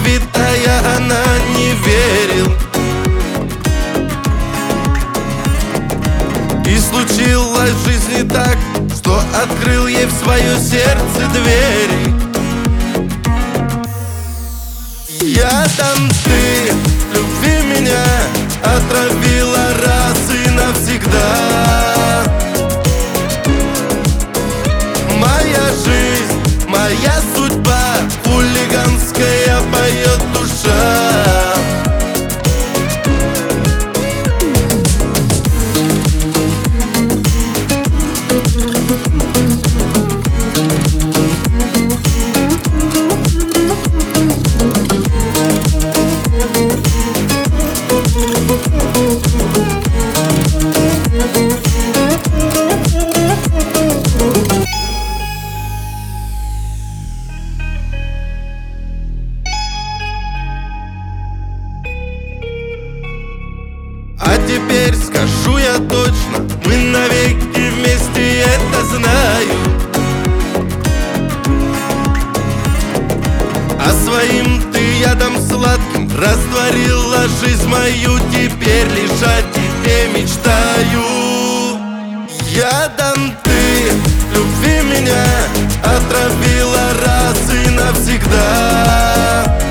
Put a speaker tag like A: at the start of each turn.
A: разбитая, она не верил. И случилось в жизни так, что открыл ей в свое сердце двери. Ядом ты, любви меня, отравила раз и навсегда. Моя жизнь, моя судьба, хулиганская поет душа. А теперь скажу я точно, мы навеки вместе, это знаю. А своим ты ядом сладким растворила жизнь мою. Теперь лишь о тебе мечтаю. Ядом ты, любви меня, отравила раз и навсегда.